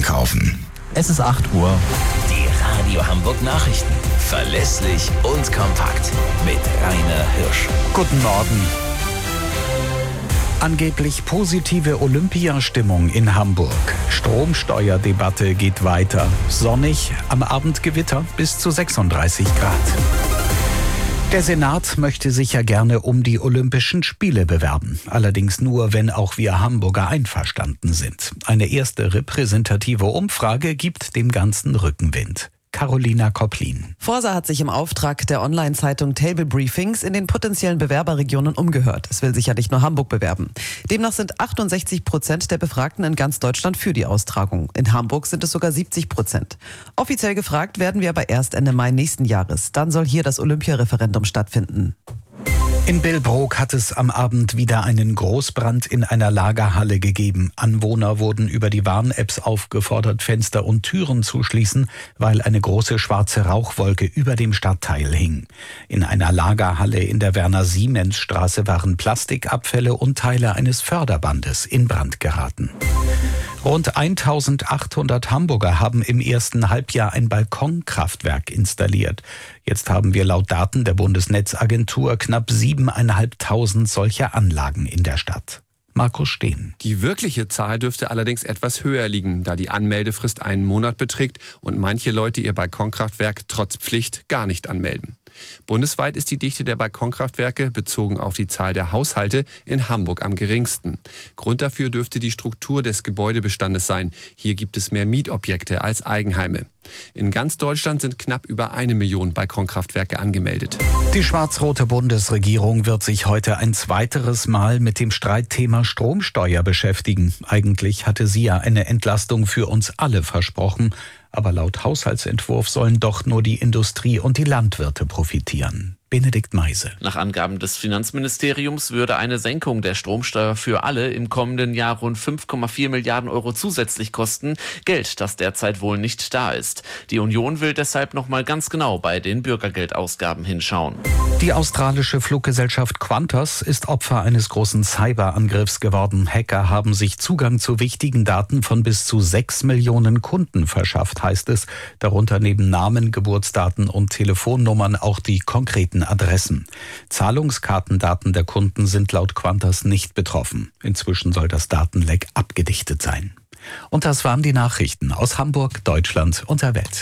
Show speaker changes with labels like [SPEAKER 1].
[SPEAKER 1] einkaufen.
[SPEAKER 2] Es ist 8 Uhr.
[SPEAKER 3] Die Radio Hamburg Nachrichten. Verlässlich und kompakt. Mit Rainer Hirsch.
[SPEAKER 2] Guten Morgen. Angeblich positive Olympiastimmung in Hamburg. Stromsteuerdebatte geht weiter. Sonnig, am Abend Gewitter bis zu 36 Grad. Der Senat möchte sich ja gerne um die Olympischen Spiele bewerben. Allerdings nur, wenn auch wir Hamburger einverstanden sind. Eine erste repräsentative Umfrage gibt dem Ganzen Rückenwind. Carolina Kopplin.
[SPEAKER 4] Forsa hat sich im Auftrag der Online-Zeitung Table Briefings in den potenziellen Bewerberregionen umgehört. Es will sich ja nicht nur Hamburg bewerben. Demnach sind 68% der Befragten in ganz Deutschland für die Austragung. In Hamburg sind es sogar 70%. Offiziell gefragt werden wir aber erst Ende Mai nächsten Jahres. Dann soll hier das Olympiareferendum stattfinden.
[SPEAKER 2] In Billbrook hat es am Abend wieder einen Großbrand in einer Lagerhalle gegeben. Anwohner wurden über die Warn-Apps aufgefordert, Fenster und Türen zu schließen, weil eine große schwarze Rauchwolke über dem Stadtteil hing. In einer Lagerhalle in der Werner-Siemens-Straße waren Plastikabfälle und Teile eines Förderbandes in Brand geraten. Rund 1800 Hamburger haben im ersten Halbjahr ein Balkonkraftwerk installiert. Jetzt haben wir laut Daten der Bundesnetzagentur knapp 7.500 solcher Anlagen in der Stadt. Markus Steen.
[SPEAKER 5] Die wirkliche Zahl dürfte allerdings etwas höher liegen, da die Anmeldefrist einen Monat beträgt und manche Leute ihr Balkonkraftwerk trotz Pflicht gar nicht anmelden. Bundesweit ist die Dichte der Balkonkraftwerke, bezogen auf die Zahl der Haushalte, in Hamburg am geringsten. Grund dafür dürfte die Struktur des Gebäudebestandes sein. Hier gibt es mehr Mietobjekte als Eigenheime. In ganz Deutschland sind knapp über 1 Million Balkonkraftwerke angemeldet.
[SPEAKER 2] Die schwarz-rote Bundesregierung wird sich heute ein weiteres Mal mit dem Streitthema Stromsteuer beschäftigen. Eigentlich hatte sie ja eine Entlastung für uns alle versprochen. Aber laut Haushaltsentwurf sollen doch nur die Industrie und die Landwirte profitieren. Benedikt Meise.
[SPEAKER 6] Nach Angaben des Finanzministeriums würde eine Senkung der Stromsteuer für alle im kommenden Jahr rund 5,4 Milliarden Euro zusätzlich kosten. Geld, das derzeit wohl nicht da ist. Die Union will deshalb noch mal ganz genau bei den Bürgergeldausgaben hinschauen.
[SPEAKER 2] Die australische Fluggesellschaft Qantas ist Opfer eines großen Cyberangriffs geworden. Hacker haben sich Zugang zu wichtigen Daten von bis zu 6 Millionen Kunden verschafft, heißt es. Darunter neben Namen, Geburtsdaten und Telefonnummern auch die konkreten Adressen. Zahlungskartendaten der Kunden sind laut Qantas nicht betroffen. Inzwischen soll das Datenleck abgedichtet sein. Und das waren die Nachrichten aus Hamburg, Deutschland und der Welt.